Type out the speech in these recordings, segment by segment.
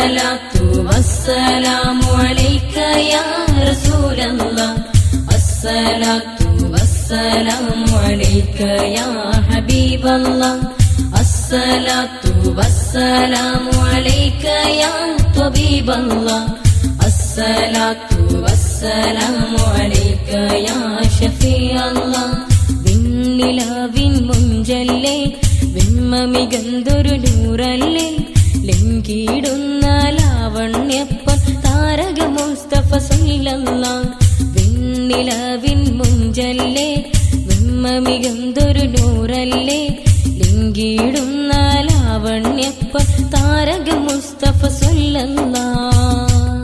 അസ്സലാത്തു വസ്സലാമു അലൈക യാ റസൂലല്ലാഹ് അസ്സലാത്തു വസ്സലാമു അലൈക യാ ഹബീബല്ലാഹ് അസ്സലാത്തു വസ്സലാമു അലൈക യാ ത്വബീബല്ലാഹ് അസ്സലാത്തു വസ്സലാമു അലൈക യാ ശഫീഅല്ലാഹ് വിണ്ണിലാവിൻ മുഞ്ചല്ലേ വെണ്മമികന്തൊരു നൂറല്ലേ ലംഘിടുന്ന ലാവണ്യപ്പൻ താരക മുസ്തഫ സല്ലല്ലാഹ് വിണ്ണിലാവിൻ മുഞ്ചല്ലേ വെണ്മമികന്തൊരു നൂറല്ലേ ലംഘിടുന്ന ലാവണ്യപ്പൻ താരക മുസ്തഫ സല്ലല്ലാഹ്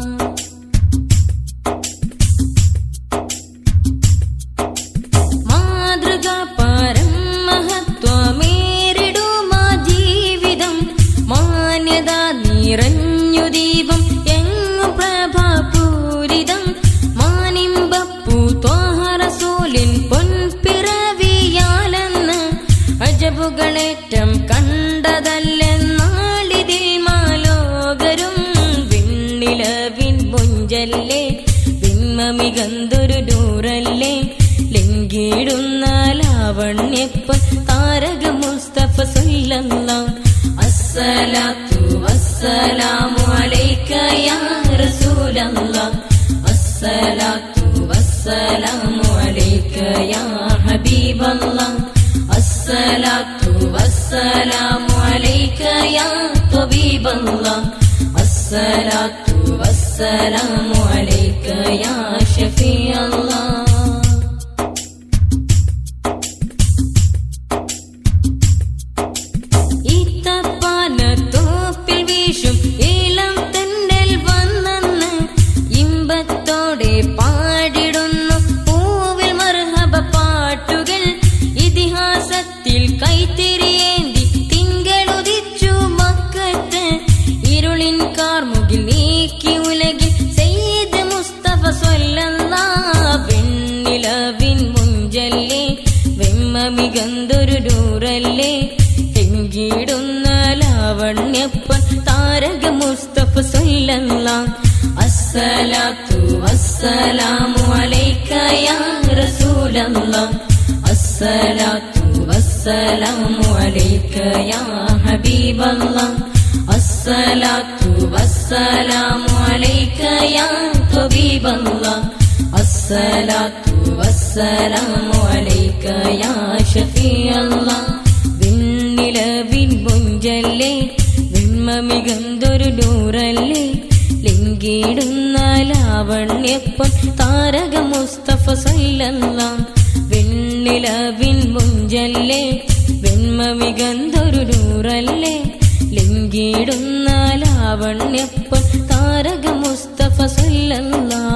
നിറഞ്ഞു ദീപം എങ്ങും പ്രഭാപൂരിതം മാനിമ്പപ്പൂ ത്വാഹ റസൂലിൻ പൊൻപിറവിയാലെന്ന് അജബുകളേറ്റം കണ്ടതല്ലെന്നാളിതിൽ മാലോകരും വിണ്ണിലവിൻ മുഞ്ചല്ലേ വിണ്മമികന്തൊരു നൂറല്ലേ ലംഘിടുന്ന ലാവണ്യപ്പൻ താരക മുസ്തഫ സല്ലല്ലാഹ് അസ്സലാത്തു വസ്സലാമു അലൈക യാ റസൂലല്ലാഹ് അസ്സലാത്തു വസ്സലാമു അലൈക യാ ഹബീബല്ലാഹ് അസ്സലാത്തു വസ്സലാമു അലൈക യാ ത്വബീബല്ലാഹ് അസ്സലാത്തു വസ്സലാമു അലൈക യാ ശഫീഅല്ലാഹ് പാടിടുന്നു പൂവിൽ മർഹബ പാട്ടുകൾ ഇതിഹാസത്തിൽ കൈത്തിരിയേന്തി തിങ്കളുദിച്ചു മക്കത്ത് ഇരുളിൻ കാർമുകിൽ നീക്കി ഉലകിൽ സയ്യിദ് മുസ്തഫ സ്വല്ലല്ലാഹ് വെണ്ണിലവിൻ മുഞ്ചല്ലേ വെണ്മമികന്തൊരു നൂറല്ലേ ലംഘിടുന്ന ലാവണ്യപ്പൻ താരക മുസ്തഫ സ്വല്ലല്ലാഹ് അസ്സലാത്തു വസ്സലാമു അലൈക യാ റസൂലല്ലാഹ് അസ്സലാത്തു വസ്സലാമു അലൈക യാ ഹബീബല്ലാഹ് അസ്സലാത്തു വസ്സലാമു അലൈക യാ ത്വബീബല്ലാഹ് അസ്സലാത്തു വസ്സലാമു അലൈക യാ ശഫീഅല്ലാഹ് വിണ്ണിലവിൻ മുഞ്ചല്ലേ വെണ്മമികന്തൊരു നൂറല്ലേ ലംഘിടുന്ന ലാവണ്യപ്പൻ താരക മുസ്തഫ സല്ലല്ലാഹ് വെണ്ണിലവിൻ മുഞ്ചല്ലേ വെണ്മമികന്തൊരു നൂറല്ലേ ലംഘിടുന്ന ലാവണ്യപ്പൻ താരക മുസ്തഫ സല്ലല്ലാഹ്